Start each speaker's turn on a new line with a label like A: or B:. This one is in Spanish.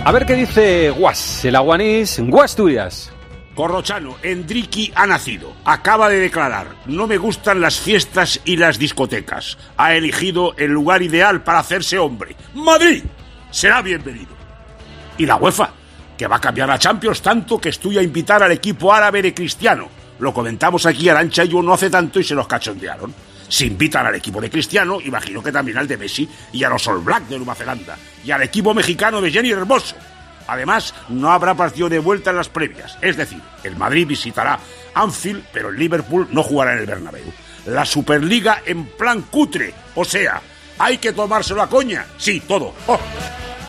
A: A ver qué dice Guas, el aguanís, Guasturias.
B: Corrochano, Endriqui ha nacido. Acaba de declarar: no me gustan las fiestas y las discotecas. Ha elegido el lugar ideal para hacerse hombre. ¡Madrid! Será bienvenido. Y la UEFA, que va a cambiar a Champions tanto que estoy a invitar al equipo árabe de Cristiano. Lo comentamos aquí Arantxa y yo no hace tanto y se los cachondearon. Si invitan al equipo de Cristiano, imagino que también al de Messi y a los All Black de Nueva Zelanda y al equipo mexicano de Jenny Hermoso. Además, no habrá partido de vuelta en las previas. Es decir, el Madrid visitará Anfield, pero el Liverpool no jugará en el Bernabéu. La Superliga en plan cutre. O sea, ¿hay que tomárselo a coña? Sí, todo. ¡Oh!